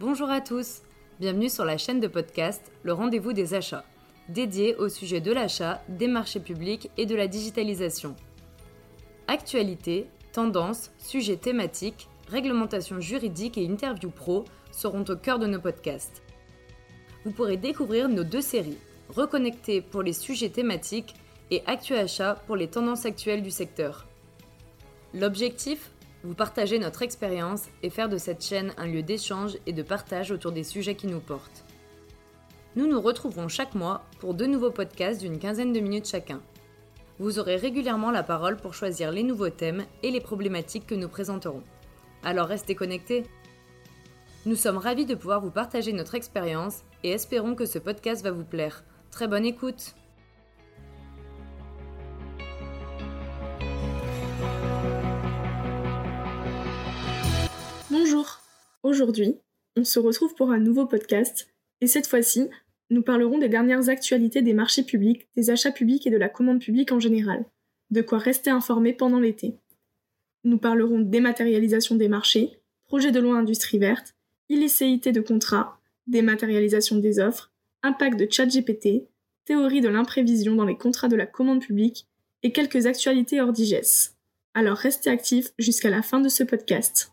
Bonjour à tous, bienvenue sur la chaîne de podcast Le Rendez-vous des achats, dédiée au sujet de l'achat, des marchés publics et de la digitalisation. Actualités, tendances, sujets thématiques, réglementations juridiques et interviews pro seront au cœur de nos podcasts. Vous pourrez découvrir nos deux séries, Reconnecter pour les sujets thématiques et Actu Achat pour les tendances actuelles du secteur. L'objectif ? Vous partager notre expérience et faire de cette chaîne un lieu d'échange et de partage autour des sujets qui nous portent. Nous nous retrouverons chaque mois pour 2 nouveaux podcasts d'une quinzaine de minutes chacun. Vous aurez régulièrement la parole pour choisir les nouveaux thèmes et les problématiques que nous présenterons. Alors restez connectés. Nous sommes ravis de pouvoir vous partager notre expérience et espérons que ce podcast va vous plaire. Très bonne écoute! Bonjour! Aujourd'hui, on se retrouve pour un nouveau podcast et cette fois-ci, nous parlerons des dernières actualités des marchés publics, des achats publics et de la commande publique en général. De quoi rester informé pendant l'été. Nous parlerons dématérialisation des marchés, projet de loi industrie verte, illicéité de contrats, dématérialisation des offres, impact de ChatGPT, théorie de l'imprévision dans les contrats de la commande publique et quelques actualités hors digeste. Alors restez actifs jusqu'à la fin de ce podcast.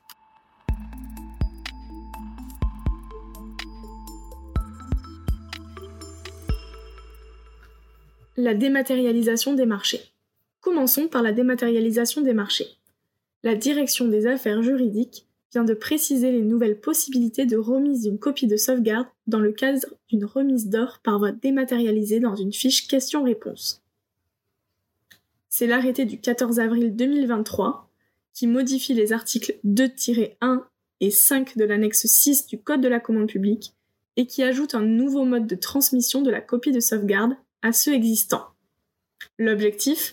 La dématérialisation des marchés. Commençons par la dématérialisation des marchés. La Direction des affaires juridiques vient de préciser les nouvelles possibilités de remise d'une copie de sauvegarde dans le cadre d'une remise d'offre par voie dématérialisée dans une fiche question-réponse. C'est l'arrêté du 14 avril 2023 qui modifie les articles 2-1 et 5 de l'annexe 6 du Code de la commande publique et qui ajoute un nouveau mode de transmission de la copie de sauvegarde à ceux existants. L'objectif ?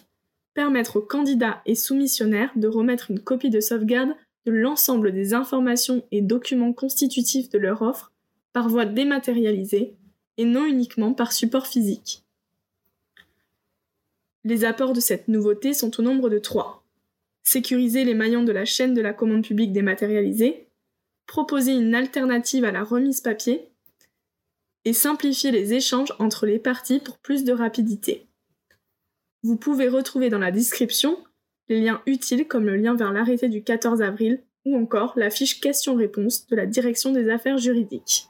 Permettre aux candidats et soumissionnaires de remettre une copie de sauvegarde de l'ensemble des informations et documents constitutifs de leur offre par voie dématérialisée et non uniquement par support physique. Les apports de cette nouveauté sont au nombre de 3. Sécuriser les maillons de la chaîne de la commande publique dématérialisée, proposer une alternative à la remise papier, et simplifier les échanges entre les parties pour plus de rapidité. Vous pouvez retrouver dans la description les liens utiles comme le lien vers l'arrêté du 14 avril ou encore la fiche questions-réponses de la Direction des affaires juridiques.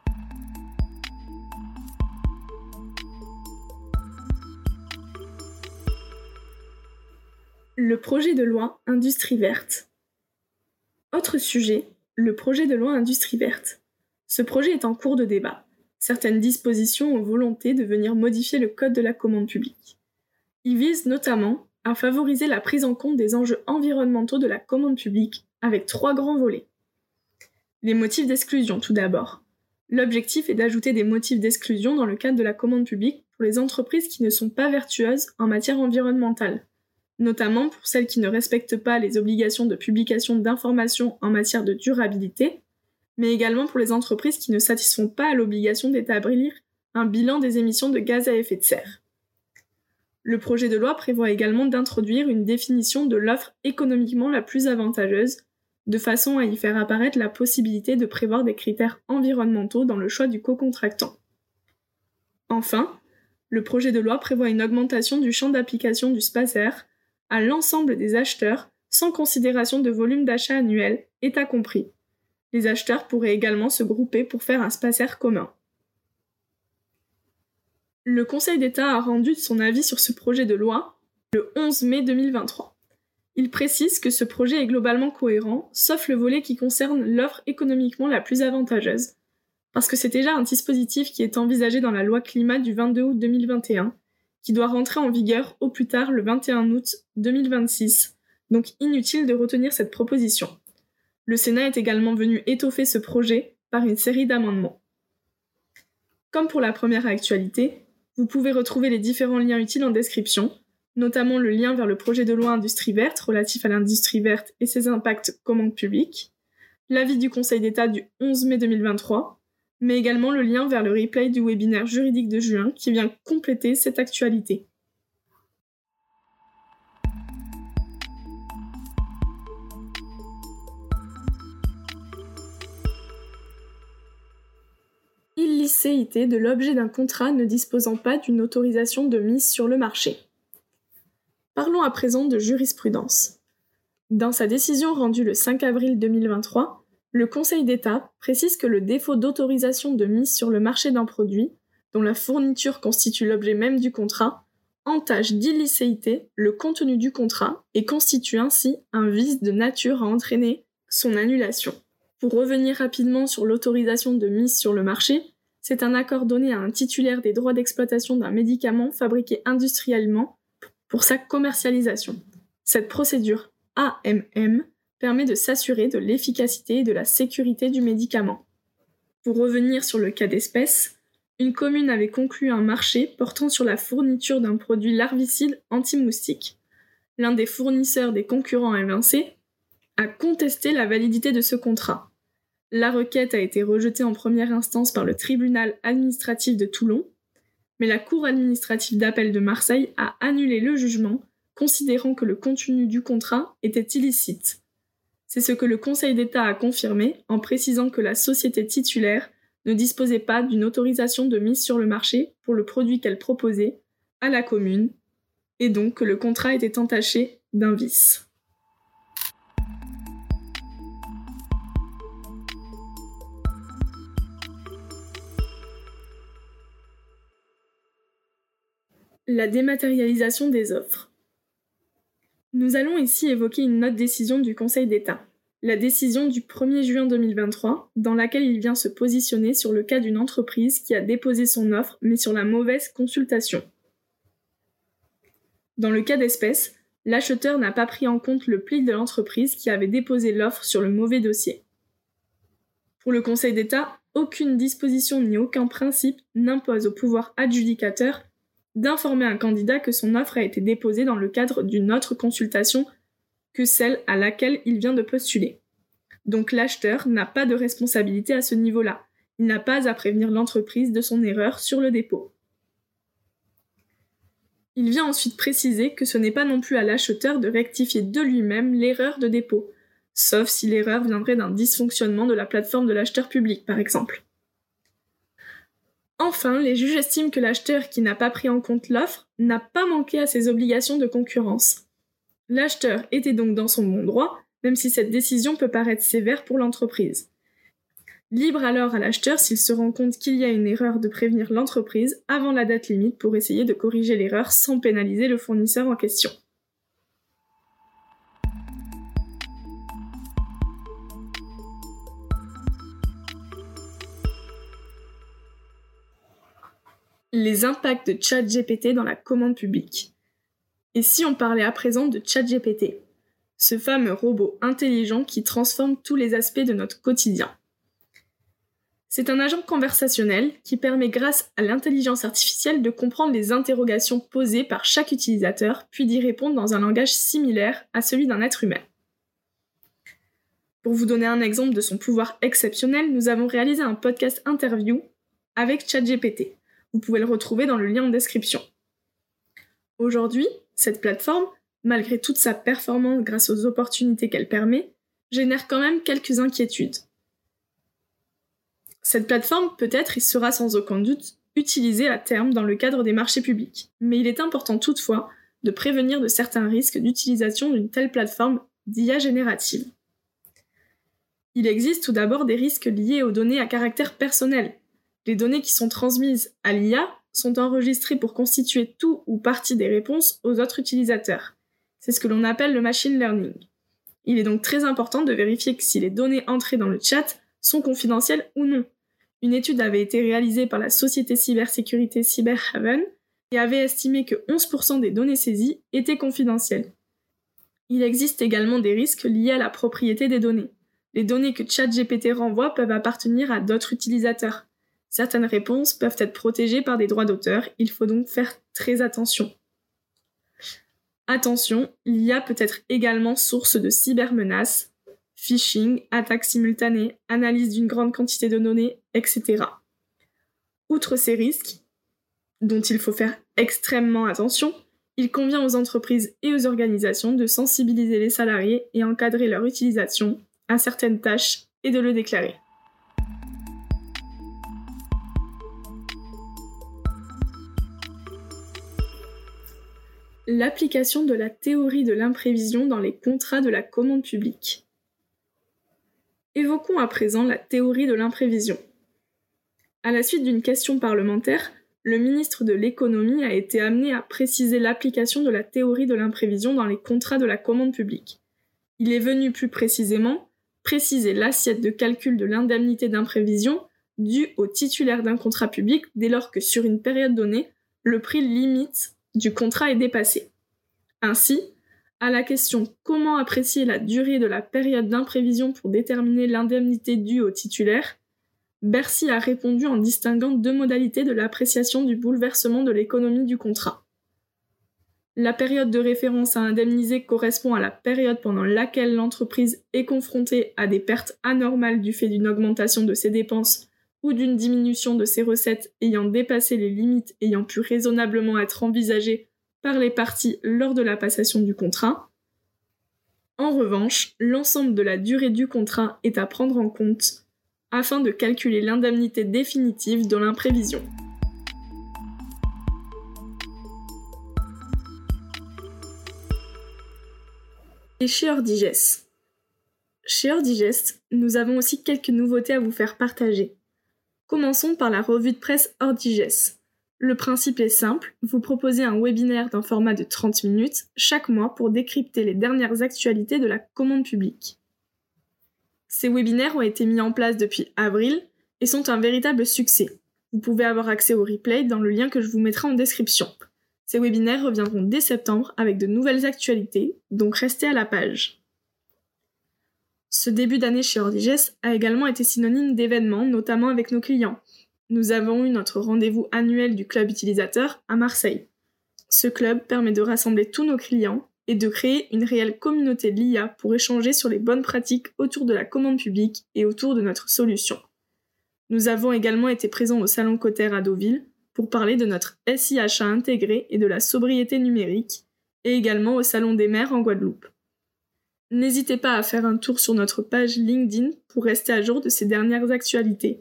Le projet de loi Industrie verte. Autre sujet, le projet de loi Industrie verte. Ce projet est en cours de débat. Certaines dispositions ont volonté de venir modifier le Code de la commande publique. Il vise notamment à favoriser la prise en compte des enjeux environnementaux de la commande publique avec 3 grands volets. Les motifs d'exclusion tout d'abord. L'objectif est d'ajouter des motifs d'exclusion dans le cadre de la commande publique pour les entreprises qui ne sont pas vertueuses en matière environnementale, notamment pour celles qui ne respectent pas les obligations de publication d'informations en matière de durabilité, mais également pour les entreprises qui ne satisfont pas à l'obligation d'établir un bilan des émissions de gaz à effet de serre. Le projet de loi prévoit également d'introduire une définition de l'offre économiquement la plus avantageuse, de façon à y faire apparaître la possibilité de prévoir des critères environnementaux dans le choix du co-contractant. Enfin, le projet de loi prévoit une augmentation du champ d'application du SPACER à l'ensemble des acheteurs sans considération de volume d'achat annuel, État compris. Les acheteurs pourraient également se grouper pour faire un SPACER commun. Le Conseil d'État a rendu son avis sur ce projet de loi le 11 mai 2023. Il précise que ce projet est globalement cohérent, sauf le volet qui concerne l'offre économiquement la plus avantageuse, parce que c'est déjà un dispositif qui est envisagé dans la loi climat du 22 août 2021, qui doit rentrer en vigueur au plus tard le 21 août 2026, donc inutile de retenir cette proposition. Le Sénat est également venu étoffer ce projet par une série d'amendements. Comme pour la première actualité, vous pouvez retrouver les différents liens utiles en description, notamment le lien vers le projet de loi Industrie verte relatif à l'industrie verte et ses impacts commande publique, l'avis du Conseil d'État du 11 mai 2023, mais également le lien vers le replay du webinaire juridique de juin qui vient compléter cette actualité. d'illicéité de l'objet d'un contrat ne disposant pas d'une autorisation de mise sur le marché. Parlons à présent de jurisprudence. Dans sa décision rendue le 5 avril 2023, le Conseil d'État précise que le défaut d'autorisation de mise sur le marché d'un produit, dont la fourniture constitue l'objet même du contrat, entache d'illicéité le contenu du contrat et constitue ainsi un vice de nature à entraîner son annulation. Pour revenir rapidement sur l'autorisation de mise sur le marché, c'est un accord donné à un titulaire des droits d'exploitation d'un médicament fabriqué industriellement pour sa commercialisation. Cette procédure AMM permet de s'assurer de l'efficacité et de la sécurité du médicament. Pour revenir sur le cas d'espèce, une commune avait conclu un marché portant sur la fourniture d'un produit larvicide anti-moustique. L'un des fournisseurs des concurrents évincés a contesté la validité de ce contrat. La requête a été rejetée en première instance par le tribunal administratif de Toulon, mais la Cour administrative d'appel de Marseille a annulé le jugement, considérant que le contenu du contrat était illicite. C'est ce que le Conseil d'État a confirmé en précisant que la société titulaire ne disposait pas d'une autorisation de mise sur le marché pour le produit qu'elle proposait à la commune, et donc que le contrat était entaché d'un vice. La dématérialisation des offres. Nous allons ici évoquer une autre décision du Conseil d'État, la décision du 1er juin 2023, dans laquelle il vient se positionner sur le cas d'une entreprise qui a déposé son offre, mais sur la mauvaise consultation. Dans le cas d'espèce, l'acheteur n'a pas pris en compte le pli de l'entreprise qui avait déposé l'offre sur le mauvais dossier. Pour le Conseil d'État, aucune disposition ni aucun principe n'impose au pouvoir adjudicateur d'informer un candidat que son offre a été déposée dans le cadre d'une autre consultation que celle à laquelle il vient de postuler. Donc l'acheteur n'a pas de responsabilité à ce niveau-là. Il n'a pas à prévenir l'entreprise de son erreur sur le dépôt. Il vient ensuite préciser que ce n'est pas non plus à l'acheteur de rectifier de lui-même l'erreur de dépôt, sauf si l'erreur viendrait d'un dysfonctionnement de la plateforme de l'acheteur public, par exemple. Enfin, les juges estiment que l'acheteur qui n'a pas pris en compte l'offre n'a pas manqué à ses obligations de concurrence. L'acheteur était donc dans son bon droit, même si cette décision peut paraître sévère pour l'entreprise. Libre alors à l'acheteur s'il se rend compte qu'il y a une erreur de prévenir l'entreprise avant la date limite pour essayer de corriger l'erreur sans pénaliser le fournisseur en question. Les impacts de ChatGPT dans la commande publique. Et si on parlait à présent de ChatGPT, ce fameux robot intelligent qui transforme tous les aspects de notre quotidien. C'est un agent conversationnel qui permet grâce à l'intelligence artificielle de comprendre les interrogations posées par chaque utilisateur, puis d'y répondre dans un langage similaire à celui d'un être humain. Pour vous donner un exemple de son pouvoir exceptionnel, nous avons réalisé un podcast interview avec ChatGPT. Vous pouvez le retrouver dans le lien en description. Aujourd'hui, cette plateforme, malgré toute sa performance grâce aux opportunités qu'elle permet, génère quand même quelques inquiétudes. Cette plateforme peut-être et sera sans aucun doute utilisée à terme dans le cadre des marchés publics, mais il est important toutefois de prévenir de certains risques d'utilisation d'une telle plateforme d'IA générative. Il existe tout d'abord des risques liés aux données à caractère personnel. Les données qui sont transmises à l'IA sont enregistrées pour constituer tout ou partie des réponses aux autres utilisateurs. C'est ce que l'on appelle le machine learning. Il est donc très important de vérifier que si les données entrées dans le chat sont confidentielles ou non. Une étude avait été réalisée par la société cybersécurité Cyberhaven et avait estimé que 11% des données saisies étaient confidentielles. Il existe également des risques liés à la propriété des données. Les données que ChatGPT renvoie peuvent appartenir à d'autres utilisateurs. Certaines réponses peuvent être protégées par des droits d'auteur, il faut donc faire très attention. Attention, l'IA peut être également source de cybermenaces, phishing, attaques simultanées, analyse d'une grande quantité de données, etc. Outre ces risques, dont il faut faire extrêmement attention, il convient aux entreprises et aux organisations de sensibiliser les salariés et encadrer leur utilisation à certaines tâches et de le déclarer. L'application de la théorie de l'imprévision dans les contrats de la commande publique. Évoquons à présent la théorie de l'imprévision. À la suite d'une question parlementaire, le ministre de l'Économie a été amené à préciser l'application de la théorie de l'imprévision dans les contrats de la commande publique. Il est venu plus précisément préciser l'assiette de calcul de l'indemnité d'imprévision due au titulaire d'un contrat public dès lors que sur une période donnée, le prix limite du contrat est dépassé. Ainsi, à la question « Comment apprécier la durée de la période d'imprévision pour déterminer l'indemnité due au titulaire ?», Bercy a répondu en distinguant deux modalités de l'appréciation du bouleversement de l'économie du contrat. La période de référence à indemniser correspond à la période pendant laquelle l'entreprise est confrontée à des pertes anormales du fait d'une augmentation de ses dépenses ou d'une diminution de ses recettes ayant dépassé les limites ayant pu raisonnablement être envisagées par les parties lors de la passation du contrat. En revanche, l'ensemble de la durée du contrat est à prendre en compte afin de calculer l'indemnité définitive dans l'imprévision. Et chez Ordigest. Chez Ordigest, nous avons aussi quelques nouveautés à vous faire partager. Commençons par la revue de presse Ordigest. Le principe est simple, vous proposez un webinaire d'un format de 30 minutes chaque mois pour décrypter les dernières actualités de la commande publique. Ces webinaires ont été mis en place depuis avril et sont un véritable succès. Vous pouvez avoir accès au replay dans le lien que je vous mettrai en description. Ces webinaires reviendront dès septembre avec de nouvelles actualités, donc restez à la page. Ce début d'année chez Ordigest a également été synonyme d'événements, notamment avec nos clients. Nous avons eu notre rendez-vous annuel du club utilisateur à Marseille. Ce club permet de rassembler tous nos clients et de créer une réelle communauté de l'IA pour échanger sur les bonnes pratiques autour de la commande publique et autour de notre solution. Nous avons également été présents au Salon Cotter à Deauville pour parler de notre SI achat intégré et de la sobriété numérique, et également au Salon des maires en Guadeloupe. N'hésitez pas à faire un tour sur notre page LinkedIn pour rester à jour de ces dernières actualités.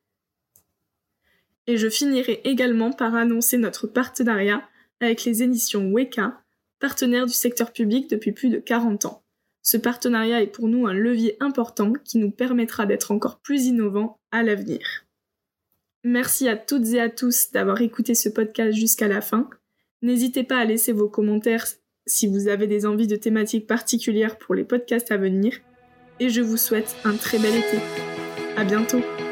Et je finirai également par annoncer notre partenariat avec les éditions Weka, partenaires du secteur public depuis plus de 40 ans. Ce partenariat est pour nous un levier important qui nous permettra d'être encore plus innovants à l'avenir. Merci à toutes et à tous d'avoir écouté ce podcast jusqu'à la fin. N'hésitez pas à laisser vos commentaires si vous avez des envies de thématiques particulières pour les podcasts à venir. Et je vous souhaite un très bel été. À bientôt.